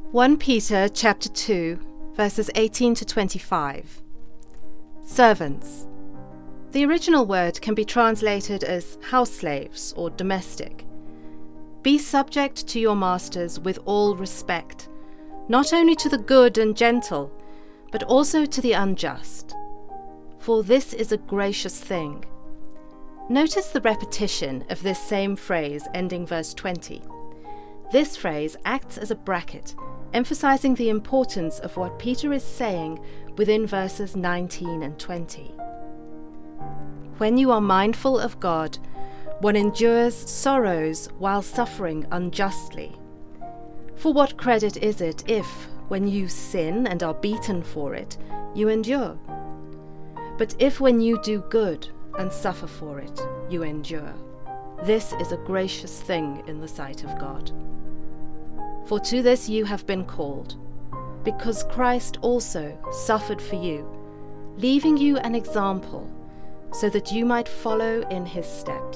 1 Peter chapter 2, verses 18 to 25. Servants. The original word can be translated as house slaves or domestic. Be subject to your masters with all respect, not only to the good and gentle, but also to the unjust. For this is a gracious thing. Notice the repetition of this same phrase ending verse 20. This phrase acts as a bracket, emphasizing the importance of what Peter is saying within verses 19 and 20. When you are mindful of God, one endures sorrows while suffering unjustly. For what credit is it if, when you sin and are beaten for it, you endure? But if when you do good and suffer for it, you endure, this is a gracious thing in the sight of God. For to this you have been called, because Christ also suffered for you, leaving you an example, so that you might follow in his steps.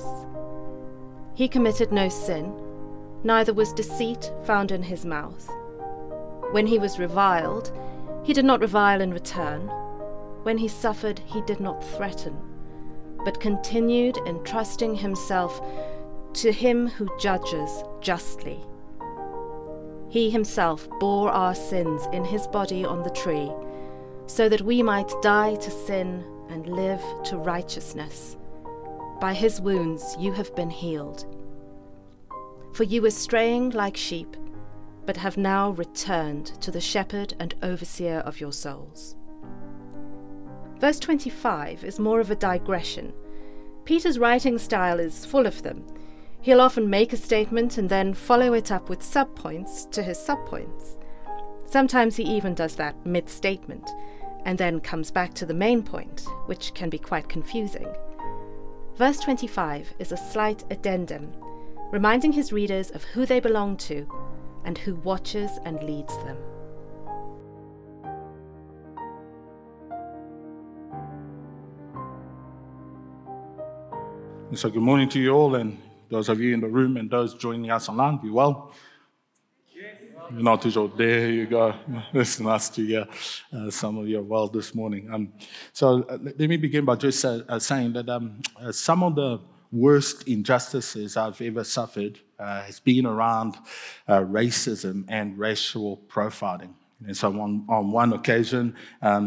He committed no sin, neither was deceit found in his mouth. When he was reviled, he did not revile in return. When he suffered, he did not threaten, but continued entrusting himself to him who judges justly. He himself bore our sins in his body on the tree, so that we might die to sin and live to righteousness. By his wounds you have been healed. For you were straying like sheep, but have now returned to the shepherd and overseer of your souls. Verse 25 is more of a digression. Peter's writing style is full of them. He'll often make a statement and then follow it up with subpoints to his subpoints. Sometimes he even does that mid-statement, and then comes back to the main point, which can be quite confusing. Verse 25 is a slight addendum, reminding his readers of who they belong to and who watches and leads them. So good morning to you all, and those of you in the room and those joining us online, be well. You're not too sure. There you go. It's nice to hear some of you are well this morning. Let me begin by just saying that some of the worst injustices I've ever suffered has been around racism and racial profiling. And so on one occasion,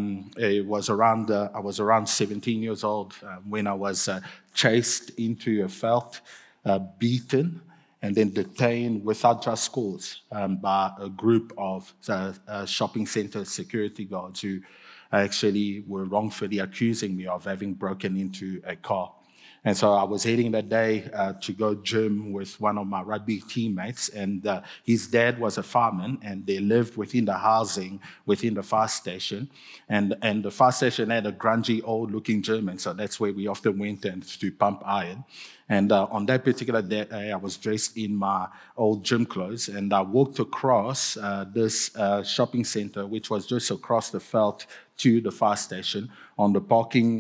I was around 17 years old when I was chased into a veld, beaten, and then detained without just cause by a group of shopping center security guards who actually were wrongfully accusing me of having broken into a car. And so I was heading that day to go gym with one of my rugby teammates, and his dad was a fireman, and they lived within the housing, within the fire station. And the fire station had a grungy, old-looking gym, and so that's where we often went to pump iron. And on that particular day, I was dressed in my old gym clothes, and I walked across this shopping center, which was just across the veld to the fire station on the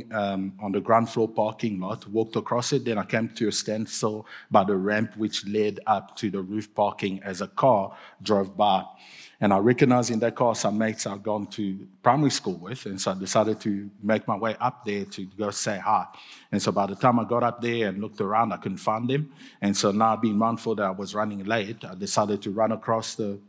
ground floor parking lot. Walked across it, then I came to a standstill by the ramp which led up to the roof parking as a car drove by. And I recognized in that car some mates I'd gone to primary school with, and so I decided to make my way up there to go say hi. And so by the time I got up there and looked around, I couldn't find them. And so now, being mindful that I was running late, I decided to run across the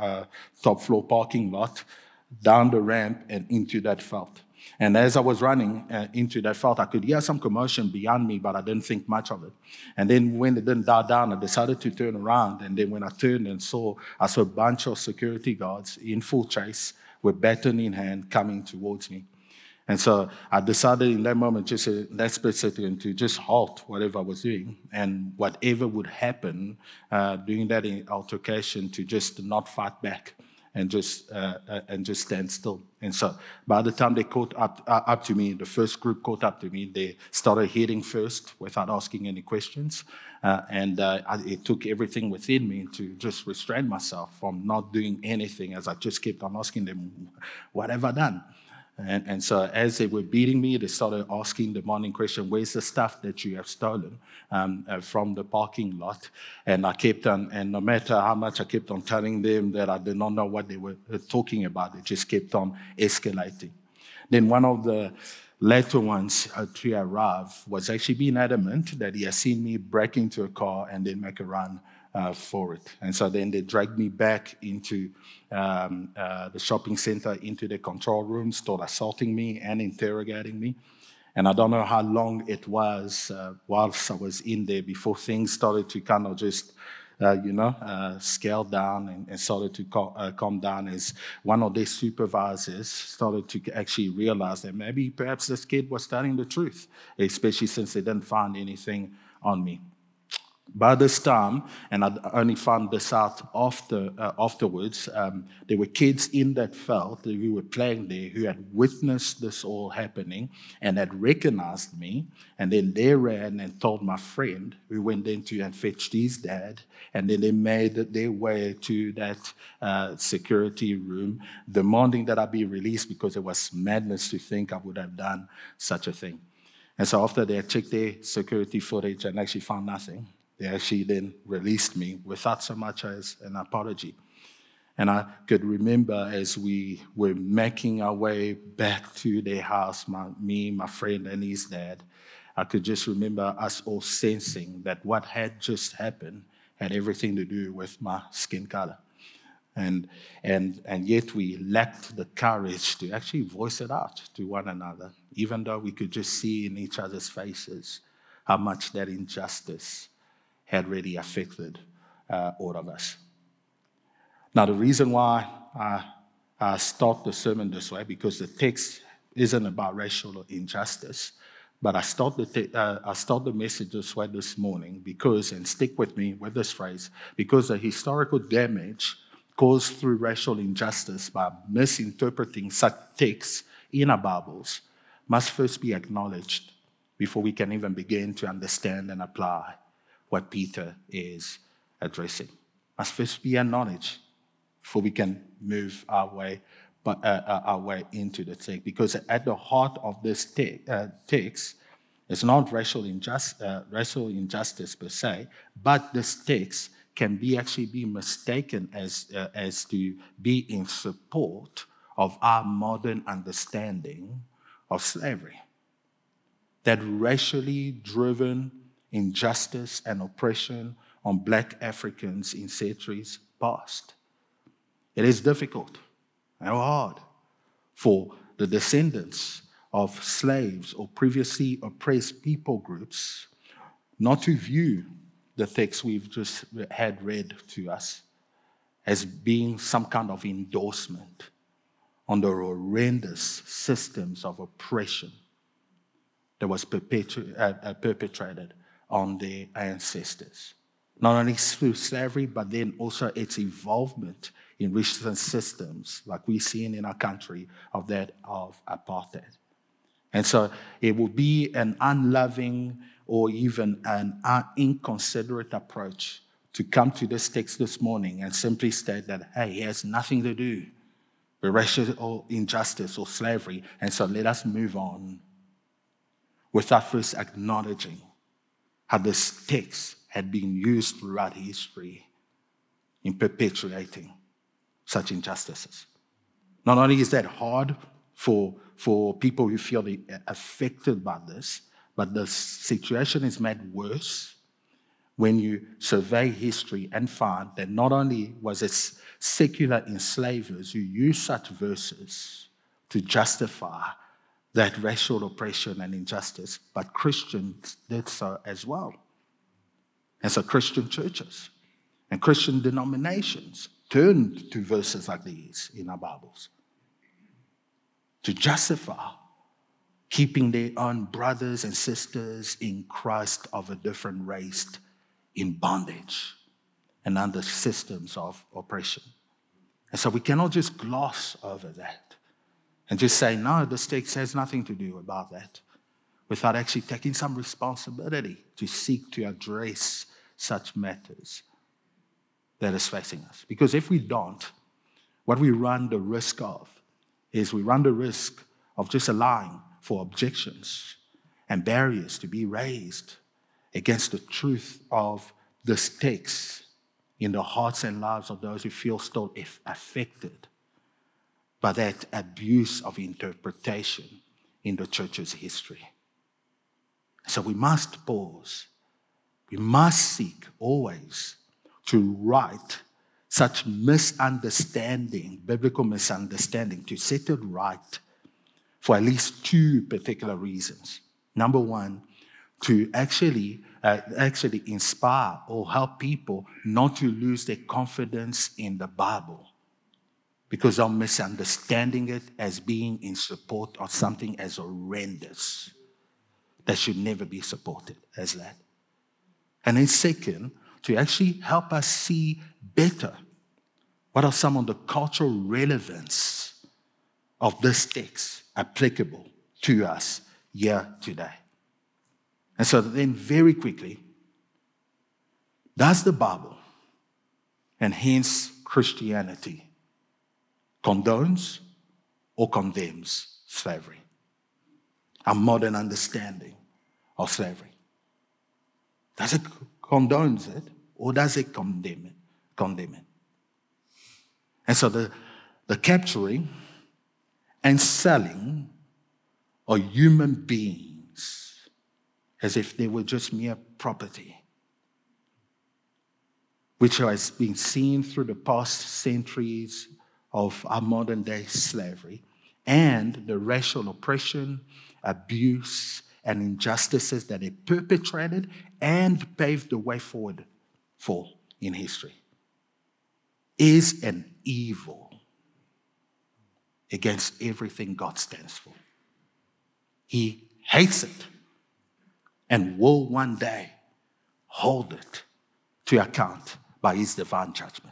top floor parking lot, down the ramp and into that veld. And as I was running into that veld, I could hear some commotion behind me, but I didn't think much of it. And then when it didn't die down, I decided to turn around. And then when I turned and I saw a bunch of security guards in full chase with baton in hand coming towards me. And so I decided in that moment, just in that split second, to just halt whatever I was doing, and whatever would happen during that altercation, to just not fight back. And just stand still. And so by the time they caught up to me, the first group caught up to me, they started hitting first without asking any questions. It took everything within me to just restrain myself from not doing anything, as I just kept on asking them, what have I done? And so as they were beating me, they started asking the morning question, where's the stuff that you have stolen from the parking lot? And I kept on, and no matter how much I kept on telling them that I did not know what they were talking about, it just kept on escalating. Then one of the later ones to arrive was actually being adamant that he had seen me break into a car and then make a run for it. And so then they dragged me back into the shopping center, into the control room, started assaulting me and interrogating me. And I don't know how long it was whilst I was in there before things started to kind of just scale down and started to calm down, as one of their supervisors started to actually realize that maybe perhaps this kid was telling the truth, especially since they didn't find anything on me. By this time, and I only found this out afterwards, there were kids in that field who were playing there who had witnessed this all happening and had recognized me, and then they ran and told my friend, who went into and fetched his dad, and then they made their way to that security room, demanding that I be released because it was madness to think I would have done such a thing. And so after they had checked their security footage and actually found nothing, they actually then released me without so much as an apology. And I could remember as we were making our way back to their house, me, my friend, and his dad, I could just remember us all sensing that what had just happened had everything to do with my skin color. And yet we lacked the courage to actually voice it out to one another, even though we could just see in each other's faces how much that injustice had really affected all of us. Now, the reason why I start the sermon this way, because the text isn't about racial injustice, but I start the message this way this morning because, and stick with me with this phrase, because the historical damage caused through racial injustice by misinterpreting such texts in our Bibles must first be acknowledged before we can even begin to understand and apply what Peter is addressing. Must first be acknowledged before we can move our way into the text. Because at the heart of this text is not racial injustice per se, but this text can actually be mistaken as to be in support of our modern understanding of slavery. That racially driven injustice and oppression on Black Africans in centuries past. It is difficult and hard for the descendants of slaves or previously oppressed people groups not to view the text we've just had read to us as being some kind of endorsement on the horrendous systems of oppression that was perpetrated on their ancestors. Not only through slavery, but then also its involvement in recent systems, like we've seen in our country, of that of apartheid. And so it will be an unloving or even an inconsiderate approach to come to this text this morning and simply state that, hey, it has nothing to do with racial injustice or slavery, and so let us move on, without first acknowledging how this text had been used throughout history in perpetuating such injustices. Not only is that hard for people who feel affected by this, but the situation is made worse when you survey history and find that not only was it secular enslavers who used such verses to justify that racial oppression and injustice, but Christians did so as well. And so Christian churches and Christian denominations turned to verses like these in our Bibles to justify keeping their own brothers and sisters in Christ of a different race in bondage and under systems of oppression. And so we cannot just gloss over that and just say, no, this text has nothing to do about that, without actually taking some responsibility to seek to address such matters that is facing us. Because if we don't, what we run the risk of is we run the risk of just allowing for objections and barriers to be raised against the truth of this text in the hearts and lives of those who feel still affected by that abuse of interpretation in the church's history. So we must pause. We must seek always to right such misunderstanding, biblical misunderstanding, to set it right for at least two particular reasons. Number one, to actually inspire or help people not to lose their confidence in the Bible because they're misunderstanding it as being in support of something as horrendous that should never be supported as that. And then second, to actually help us see better what are some of the cultural relevance of this text applicable to us here today. And so then very quickly, does the Bible, and hence Christianity, condones or condemns slavery? A modern understanding of slavery. Does it condone it or does it condemn it? And so the capturing and selling of human beings as if they were just mere property, which has been seen through the past centuries of our modern day slavery, and the racial oppression, abuse, and injustices that it perpetrated and paved the way forward for in history, is an evil against everything God stands for. He hates it and will one day hold it to account by his divine judgment.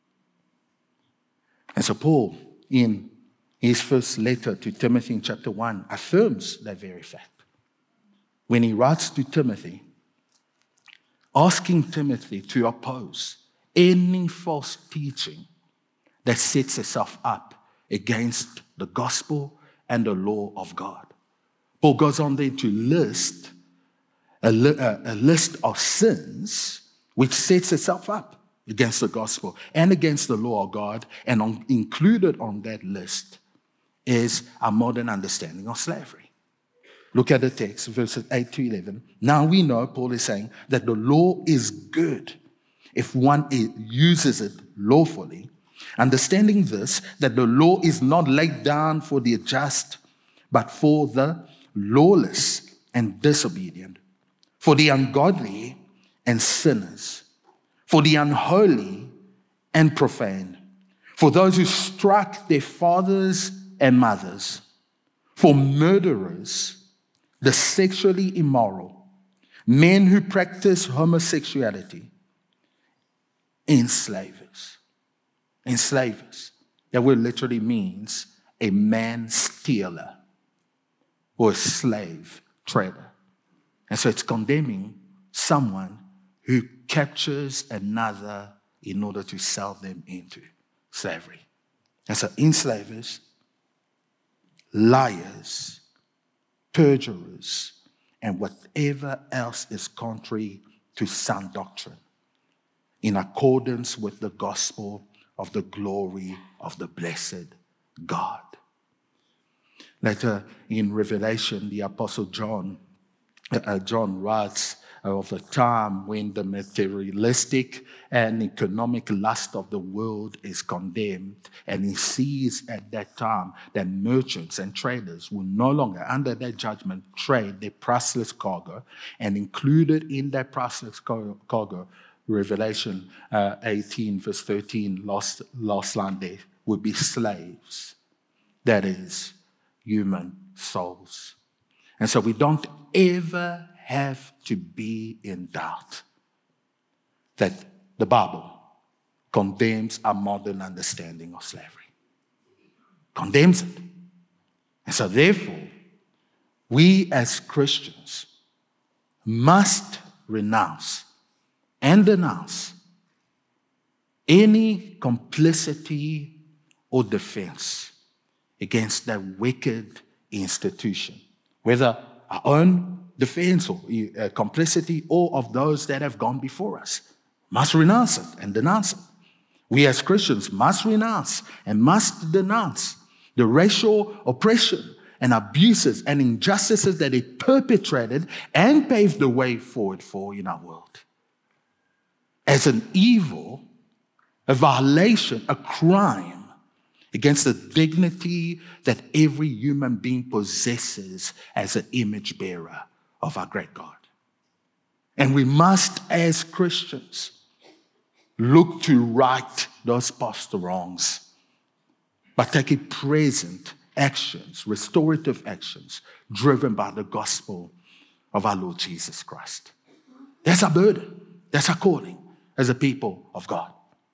And so Paul, in his first letter to Timothy in chapter 1, affirms that very fact. When he writes to Timothy, asking Timothy to oppose any false teaching that sets itself up against the gospel and the law of God. Paul goes on then to list a list of sins which sets itself up against the gospel and against the law of God, and included on that list is a modern understanding of slavery. Look at the text, verses 8 to 11. Now we know, Paul is saying, that the law is good if one uses it lawfully, understanding this, that the law is not laid down for the just, but for the lawless and disobedient, for the ungodly and sinners, for the unholy and profane, for those who struck their fathers and mothers, for murderers, the sexually immoral, men who practice homosexuality, enslavers. Enslavers. That word literally means a man stealer or a slave trader. And so it's condemning someone who captures another in order to sell them into slavery. And so enslavers, liars, perjurers, and whatever else is contrary to sound doctrine, in accordance with the gospel of the glory of the blessed God. Later in Revelation, the Apostle John writes of a time when the materialistic and economic lust of the world is condemned, and he sees at that time that merchants and traders will no longer, under that judgment, trade their priceless cargo, and included in that priceless cargo, Revelation 18 verse 13, last line there, would be slaves. That is, human souls. And so we don't ever have to be in doubt that the Bible condemns our modern understanding of slavery. Condemns it. And so therefore, we as Christians must renounce and denounce any complicity or defense against that wicked institution, whether our own defense or complicity or of those that have gone before us. Must renounce it and denounce it. We as Christians must renounce and must denounce the racial oppression and abuses and injustices that it perpetrated and paved the way forward for in our world. As an evil, a violation, a crime against the dignity that every human being possesses as an image bearer of our great God. And we must, as Christians, look to right those past wrongs by taking present actions, restorative actions, driven by the gospel of our Lord Jesus Christ. That's our burden. That's our calling as a people of God.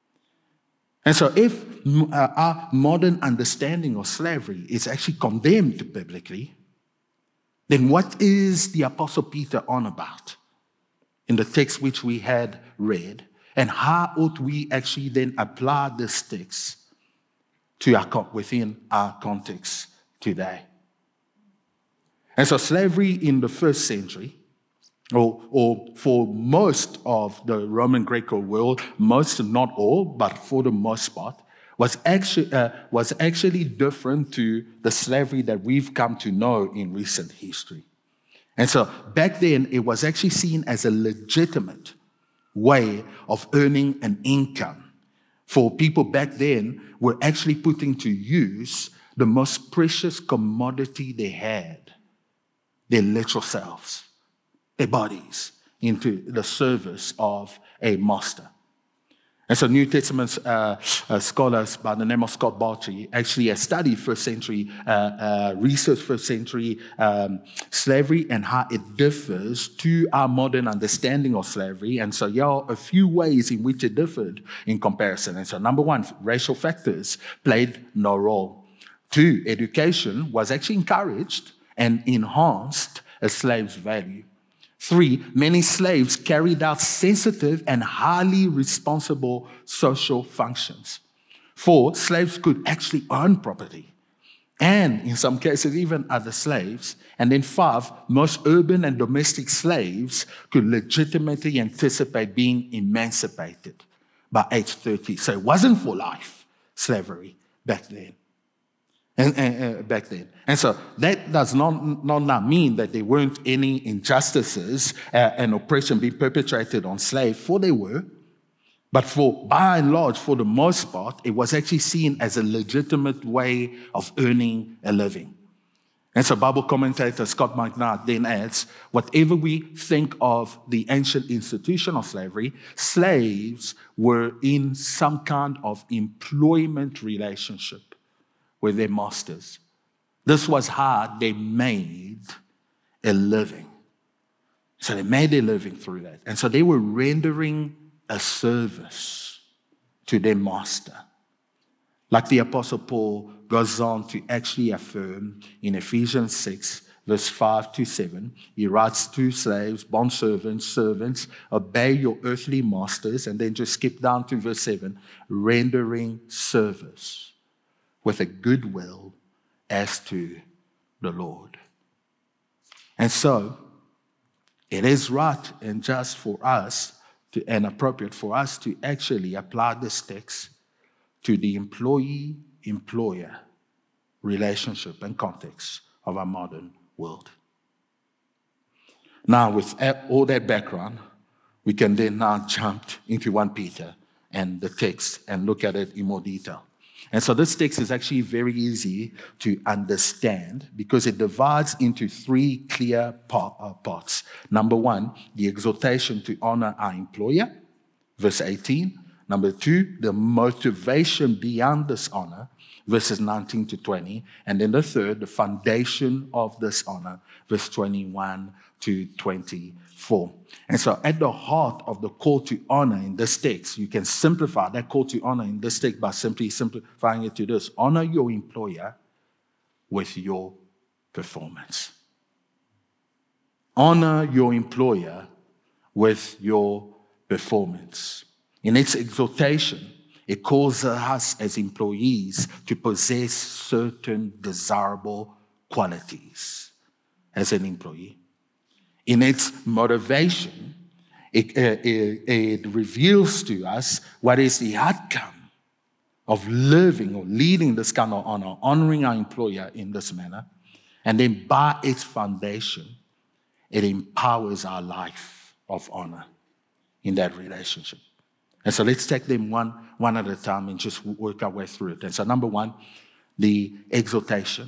And so if our modern understanding of slavery is actually condemned biblically, then what is the Apostle Peter on about in the text which we had read? And how ought we actually then apply this text to within our context today? And so slavery in the first century, or for most of the Roman Greco world, most, not all, but for the most part, was actually different to the slavery that we've come to know in recent history. And so back then, it was actually seen as a legitimate way of earning an income. For people back then were actually putting to use the most precious commodity they had, their literal selves, their bodies, into the service of a master. And so New Testament scholars by the name of Scott Bartrey actually studied first century, researched first century slavery and how it differs to our modern understanding of slavery. And so here are a few ways in which it differed in comparison. And so number one, racial factors played no role. Two, education was actually encouraged and enhanced a slave's value. Three, many slaves carried out sensitive and highly responsible social functions. Four, slaves could actually own property, and in some cases, even other slaves. And then five, most urban and domestic slaves could legitimately anticipate being emancipated by age 30. So it wasn't for life slavery back then. And so that does not mean that there weren't any injustices and oppression being perpetrated on slaves, for they were. But by and large, for the most part, it was actually seen as a legitimate way of earning a living. And so Bible commentator Scott McNutt then adds, whatever we think of the ancient institution of slavery, slaves were in some kind of employment relationship with their masters. This was how they made a living. So they made their living through that. And so they were rendering a service to their master. Like the Apostle Paul goes on to actually affirm in Ephesians 6, verse 5 to 7, he writes to slaves, bondservants, servants, obey your earthly masters, and then just skip down to verse 7, rendering service with a good will as to the Lord. And so, it is right and just for us and appropriate for us to actually apply this text to the employee-employer relationship and context of our modern world. Now, with all that background, we can then now jump into 1 Peter and the text and look at it in more detail. And so this text is actually very easy to understand because it divides into three clear parts. Number one, the exhortation to honor our employer, verse 18. Number two, the motivation beyond this honor, verses 19 to 20. And then the third, the foundation of this honor, verse 21 to 24. And so at the heart of the call to honor in this text, you can simplify that call to honor in this text by simply simplifying it to this: honor your employer with your performance. Honor your employer with your performance. In its exhortation, it calls us as employees to possess certain desirable qualities as an employee. In its motivation, it reveals to us what is the outcome of living or leading this kind of honor, honoring our employer in this manner. And then by its foundation, it empowers our life of honor in that relationship. And so let's take them one at a time and just work our way through it. And so number one, the exhortation.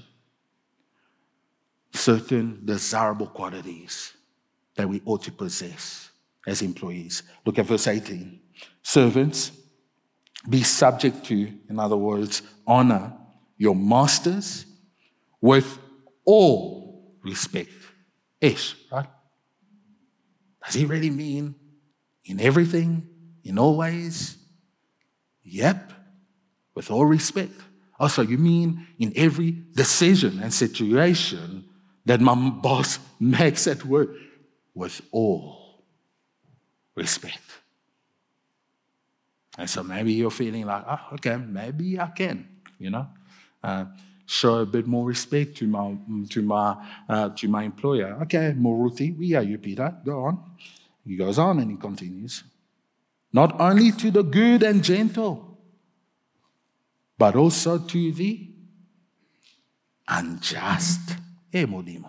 Certain desirable qualities that we ought to possess as employees. Look at verse 18. Servants, be subject to, in other words, honor your masters with all respect. Ish, right? Does he really mean in everything, in all ways? Yep, with all respect. Also, you mean in every decision and situation that my boss makes at work? With all respect. And so maybe you're feeling like, okay, maybe I can, show a bit more respect to my employer. Okay, Moruti, we are you, Peter. Go on. He goes on and he continues. Not only to the good and gentle, but also to the unjust. Modimo.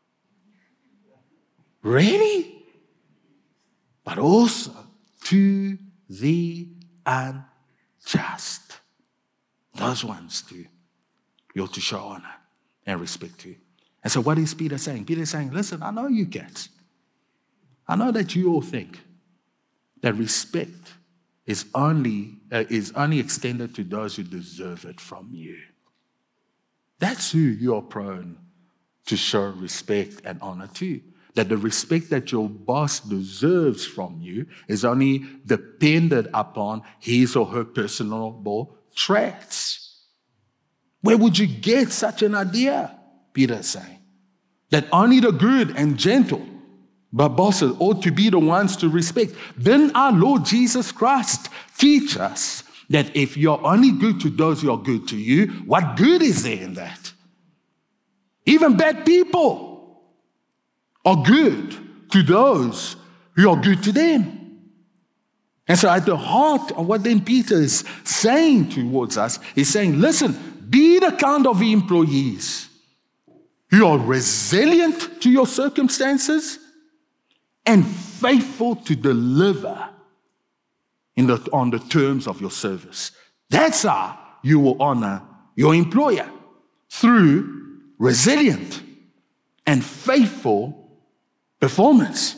Really? But also to the unjust. Those ones too. You ought to show honor and respect to. And so what is Peter saying? Peter is saying, listen, I know you cats. I know that you all think that respect is only extended to those who deserve it from you. That's who you're prone to show respect and honor to. That the respect that your boss deserves from you is only dependent upon his or her personal traits. Where would you get such an idea? Peter is saying that only the good and gentle, but bosses ought to be the ones to respect. Then our Lord Jesus Christ teach us that if you're only good to those who are good to you, what good is there in that? Even bad people are good to those who are good to them. And so at the heart of what then Peter is saying towards us, he's saying, listen, be the kind of employees who are resilient to your circumstances and faithful to deliver on the terms of your service. That's how you will honor your employer, through resilient and faithful performance.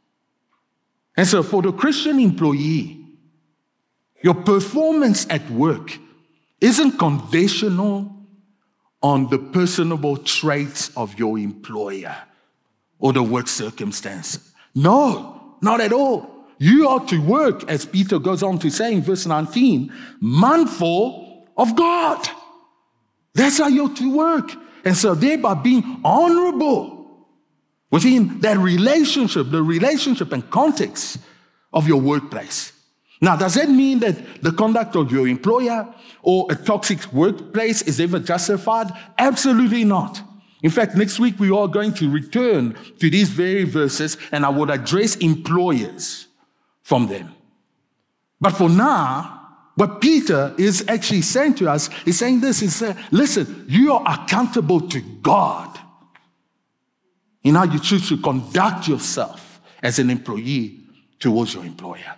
And so for the Christian employee, your performance at work isn't conditional on the personable traits of your employer or the work circumstances. No, not at all. You are to work, as Peter goes on to say in verse 19, mindful of God. That's how you're to work. And so thereby being honorable within that relationship, the relationship and context of your workplace. Now, does that mean that the conduct of your employer or a toxic workplace is ever justified? Absolutely not. In fact, next week we are going to return to these very verses and I would address employers from them. But for now, what Peter is actually saying to us is saying this, is listen, you are accountable to God in how you choose to conduct yourself as an employee towards your employer.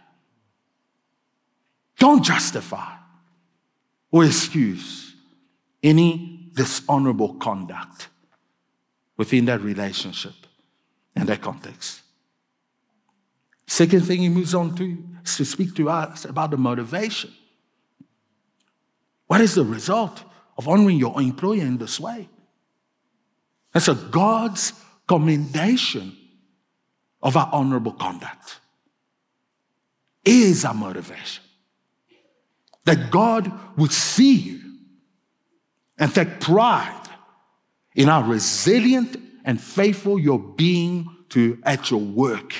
Don't justify or excuse any dishonorable conduct within that relationship and that context. Second thing he moves on to is to speak to us about the motivation. What is the result of honoring your employer in this way? That's a God's commendation of our honorable conduct. Is our motivation. That God would see you and take pride in how resilient and faithful you're being at your work.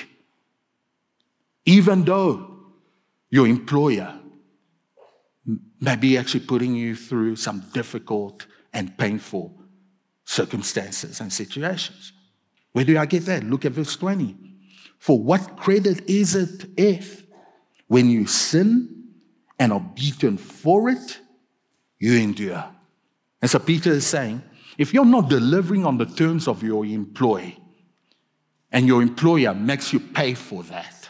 Even though your employer may be actually putting you through some difficult and painful circumstances and situations. Where do I get that? Look at verse 20. For what credit is it if, when you sin and are beaten for it, you endure? And so Peter is saying, if you're not delivering on the terms of your employee, and your employer makes you pay for that,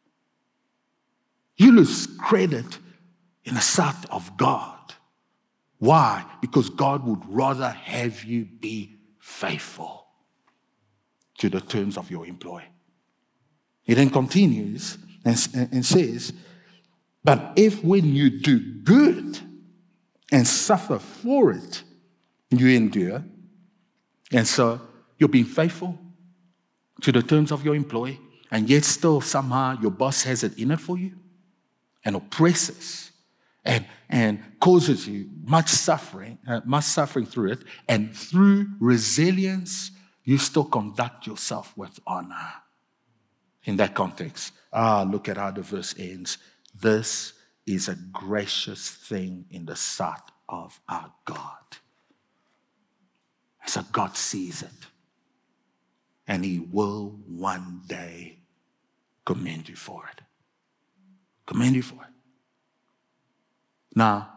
you lose credit in the sight of God. Why? Because God would rather have you be faithful to the terms of your employee. He then continues and says, but if when you do good and suffer for it, you endure, and so you're being faithful to the terms of your employee, and yet still somehow your boss has it in it for you and oppresses and causes you much suffering through it, and through resilience, you still conduct yourself with honor. In that context, look at how the verse ends. This is a gracious thing in the sight of our God. So God sees it, and He will one day commend you for it. Commend you for it. Now,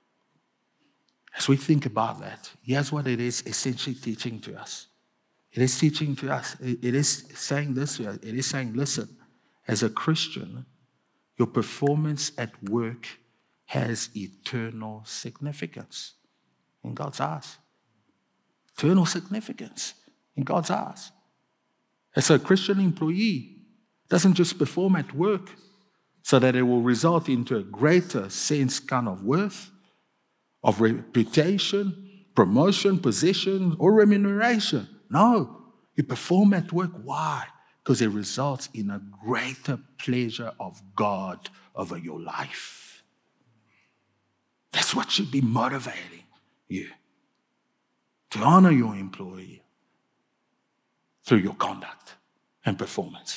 as we think about that, here's what it is essentially teaching to us. It is teaching to us. It is saying this. It is saying, listen, as a Christian, your performance at work has eternal significance in God's eyes. Eternal significance in God's eyes. As a Christian employee, doesn't just perform at work so that it will result into a greater sense kind of worth, of reputation, promotion, position, or remuneration. No, you perform at work. Why? Because it results in a greater pleasure of God over your life. That's what should be motivating you, to honor your employee through your conduct and performance.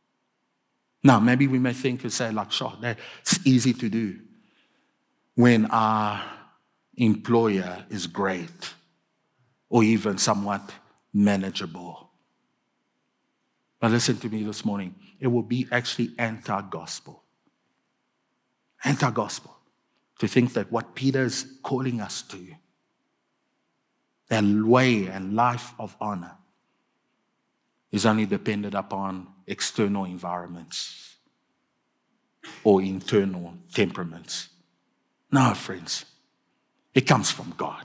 Now, maybe we may think and say, like, sure, that's easy to do when our employer is great or even somewhat manageable. But listen to me this morning. It will be actually anti-gospel. Anti-gospel to think that what Peter is calling us to, that way and life of honor, is only dependent upon external environments or internal temperaments. No, friends. It comes from God.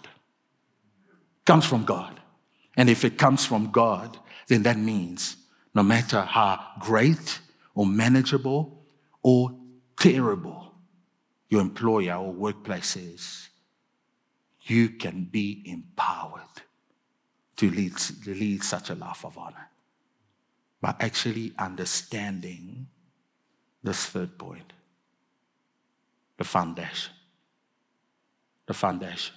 It comes from God. And if it comes from God, then that means no matter how great or manageable or terrible your employer or workplace is, you can be empowered to lead such a life of honor by actually understanding this third point, the foundation. The foundation.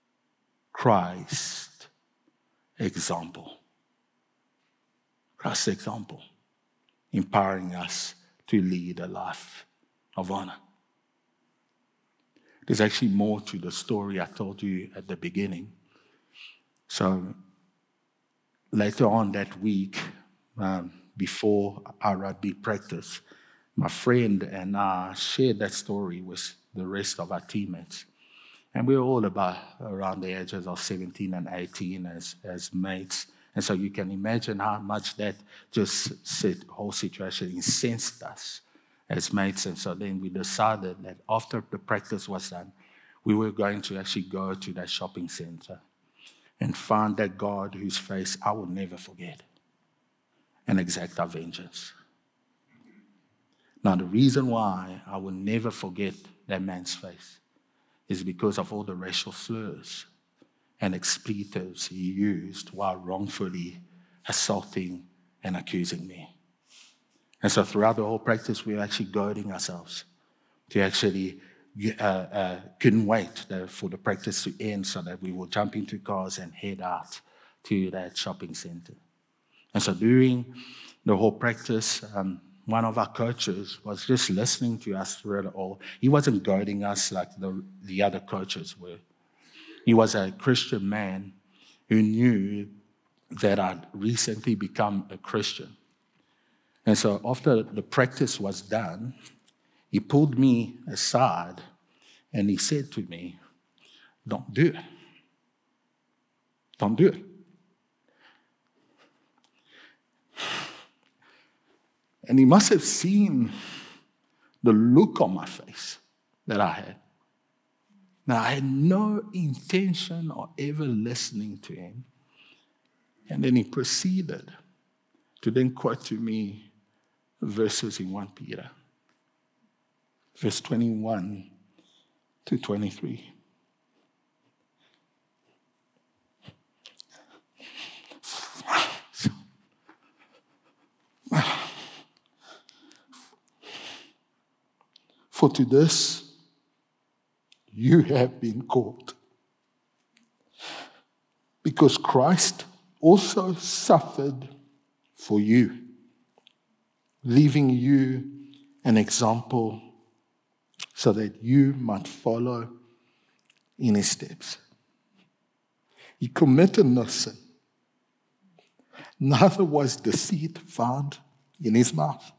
Christ example. Christ's example, empowering us to lead a life of honor. There's actually more to the story I told you at the beginning. So later on that week, before our rugby practice, my friend and I shared that story with the rest of our teammates. And we were all about around the ages of 17 and 18 as mates. And so you can imagine how much that whole situation incensed us as mates. And so then we decided that after the practice was done, we were going to actually go to that shopping center and find that God whose face I will never forget and exact our vengeance. Now, the reason why I will never forget that man's face is because of all the racial slurs and expletives he used while wrongfully assaulting and accusing me. And so throughout the whole practice, we were actually goading ourselves to actually couldn't wait for the practice to end so that we would jump into cars and head out to that shopping center. And so during the whole practice, one of our coaches was just listening to us through it all. He wasn't goading us like the other coaches were. He was a Christian man, who knew that I'd recently become a Christian. And so after the practice was done, he pulled me aside and he said to me, "Don't do it. Don't do it." And he must have seen the look on my face that I had. Now, I had no intention of ever listening to him. And then he proceeded to then quote to me verses in 1 Peter, verse 21 to 23. For to this you have been called, because Christ also suffered for you, leaving you an example so that you might follow in his steps. He committed no sin, neither was deceit found in his mouth.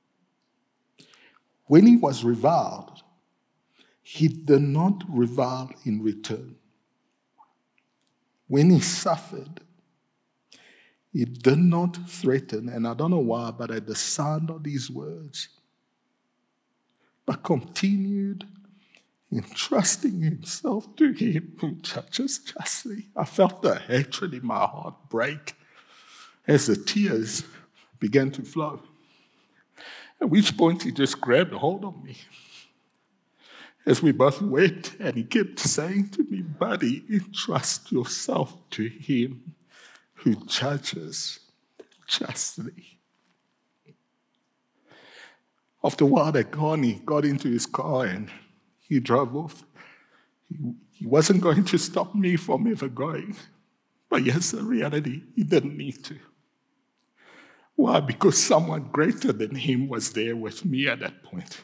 When he was reviled, he did not revile in return. When he suffered, he did not threaten, and I don't know why, but at the sound of these words, but continued entrusting himself to him who judges justly. I felt the hatred in my heart break as the tears began to flow. At which point he just grabbed a hold of me as we both wept, and he kept saying to me, "Buddy, entrust yourself to him who judges justly." After a while they'd gone, he got into his car and he drove off. He wasn't going to stop me from ever going. But yes, the reality, he didn't need to. Why? Because someone greater than him was there with me at that point,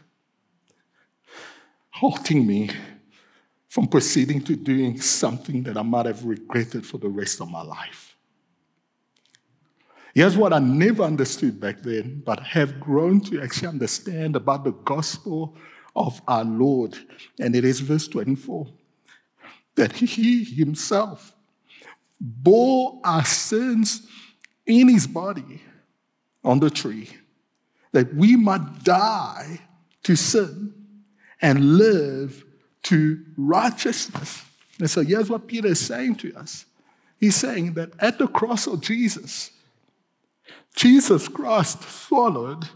halting me from proceeding to doing something that I might have regretted for the rest of my life. Here's what I never understood back then, but have grown to actually understand about the gospel of our Lord. And it is verse 24, that he himself bore our sins in his body on the tree, that we might die to sin and live to righteousness. And so here's what Peter is saying to us. He's saying that at the cross of Jesus, Jesus Christ swallowed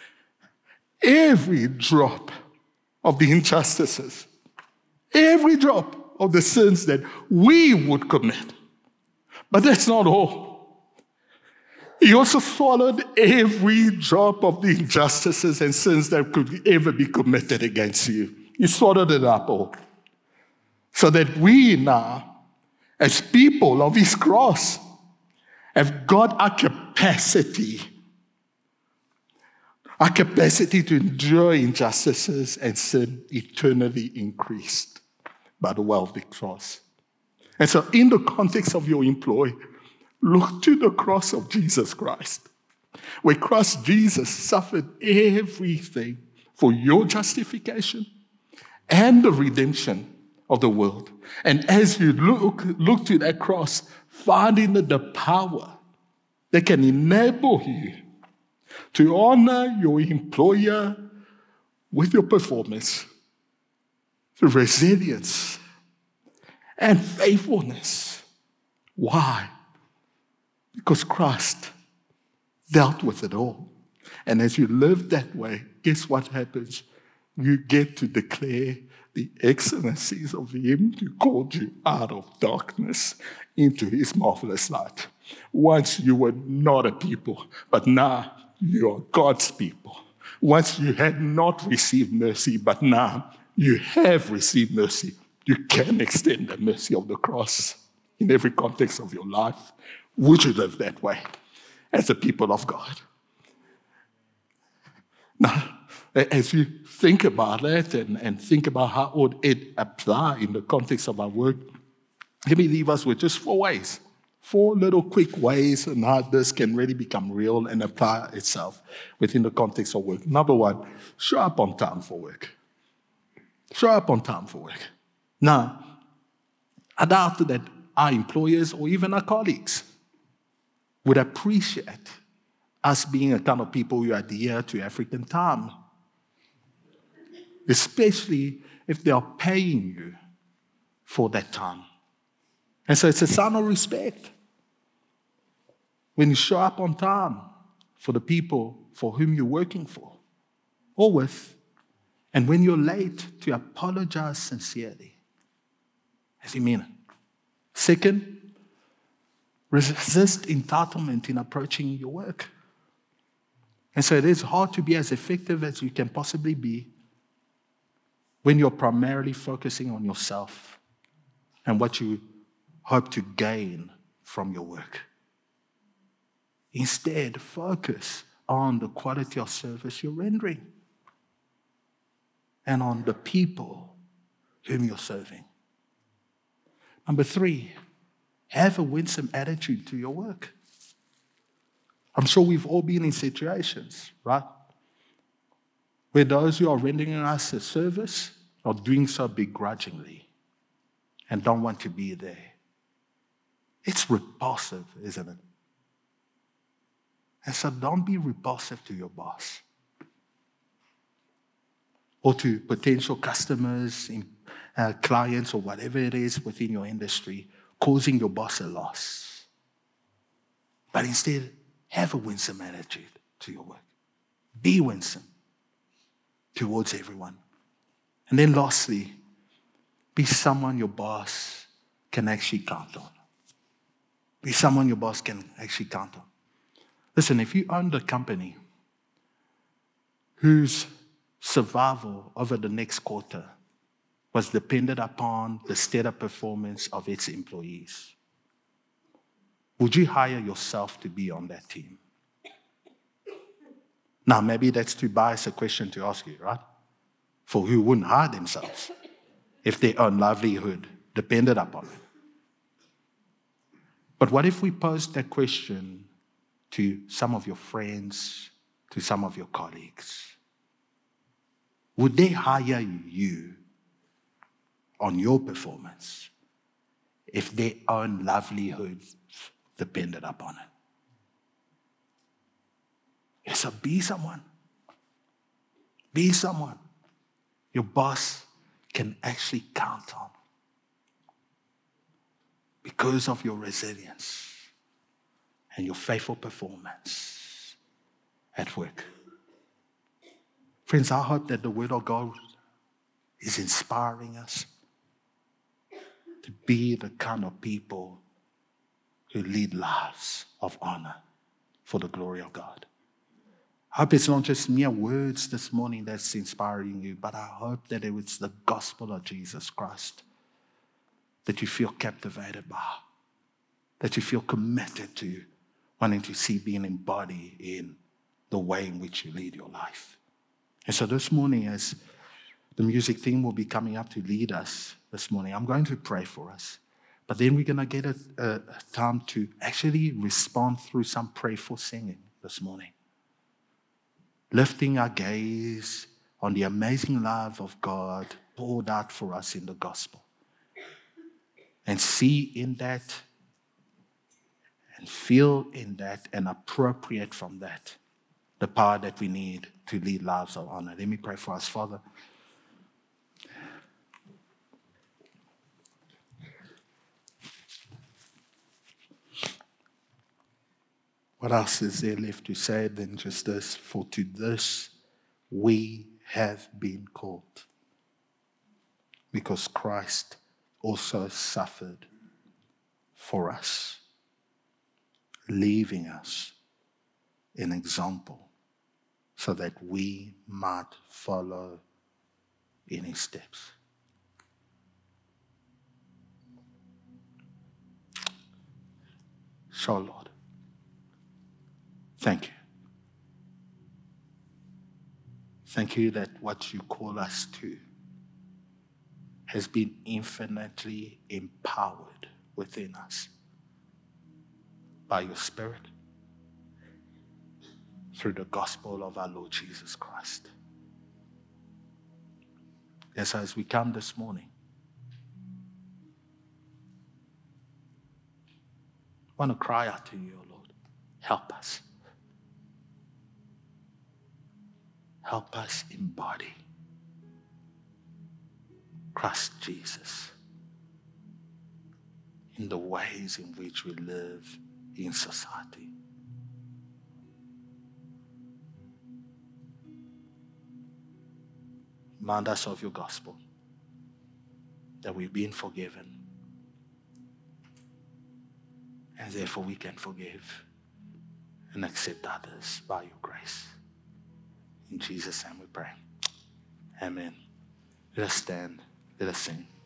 every drop of the injustices, every drop of the sins that we would commit. But that's not all. He also swallowed every drop of the injustices and sins that could ever be committed against you. He swallowed it up all. So that we now, as people of his cross, have got our capacity to endure injustices and sin eternally increased by the wealthy cross. And so in the context of your employ, look to the cross of Jesus Christ, where Christ Jesus suffered everything for your justification and the redemption of the world. And as you look to that cross, finding the power that can enable you to honor your employer with your performance, through resilience and faithfulness. Why? Because Christ dealt with it all. And as you live that way, guess what happens? You get to declare the excellencies of him who called you out of darkness into his marvelous light. Once you were not a people, but now you are God's people. Once you had not received mercy, but now you have received mercy. You can extend the mercy of the cross in every context of your life. Would you live that way as a people of God? Now, as you think about that and think about how would it apply in the context of our work, let me leave us with just 4 ways 4 little quick ways on how this can really become real and apply itself within the context of work. Number 1, show up on time for work. Show up on time for work. Now, I doubt that our employers or even our colleagues would appreciate us being a kind of people who adhere to African time, especially if they are paying you for that time. And so it's a sign of respect when you show up on time for the people for whom you're working for or with, and when you're late, to apologize sincerely, as you mean it. Second, resist entitlement in approaching your work. And so it is hard to be as effective as you can possibly be when you're primarily focusing on yourself and what you hope to gain from your work. Instead, focus on the quality of service you're rendering and on the people whom you're serving. Number 3, have a winsome attitude to your work. I'm sure we've all been in situations, right, where those who are rendering us a service are doing so begrudgingly and don't want to be there. It's repulsive, isn't it? And so don't be repulsive to your boss or to potential customers, clients, or whatever it is within your industry, causing your boss a loss. But instead, have a winsome attitude to your work. Be winsome towards everyone. And then lastly, be someone your boss can actually count on. Be someone your boss can actually count on. Listen, if you owned a company whose survival over the next quarter was dependent upon the stellar performance of its employees, would you hire yourself to be on that team? Now, maybe that's too biased a question to ask you, right? For who wouldn't hire themselves if their own livelihood depended upon it? But what if we posed that question to some of your friends, to some of your colleagues? Would they hire you on your performance if their own livelihoods depended upon it? Yes, so be someone. Be someone your boss can actually count on because of your resilience and your faithful performance at work. Friends, I hope that the Word of God is inspiring us to be the kind of people who lead lives of honor for the glory of God. I hope it's not just mere words this morning that's inspiring you, but I hope that it's the gospel of Jesus Christ that you feel captivated by, that you feel committed to, wanting to see being embodied in the way in which you lead your life. And so this morning, as the music team will be coming up to lead us this morning, I'm going to pray for us. But then we're going to get a time to actually respond through some prayerful singing this morning, lifting our gaze on the amazing love of God poured out for us in the gospel, and see in that and feel in that and appropriate from that the power that we need to lead lives of honor. Let me pray for us. Father, what else is there left to say than just this? For to this we have been called, because Christ also suffered for us, leaving us an example so that we might follow in his steps. So, Lord, thank you. Thank you that what you call us to has been infinitely empowered within us by your Spirit through the gospel of our Lord Jesus Christ. Yes, as we come this morning, I want to cry out to you, O Lord. Help us. Help us embody Christ Jesus in the ways in which we live in society. Remind us of your gospel, that we've been forgiven, and therefore we can forgive and accept others by your grace. In Jesus' name we pray. Amen. Let us stand. Let us sing.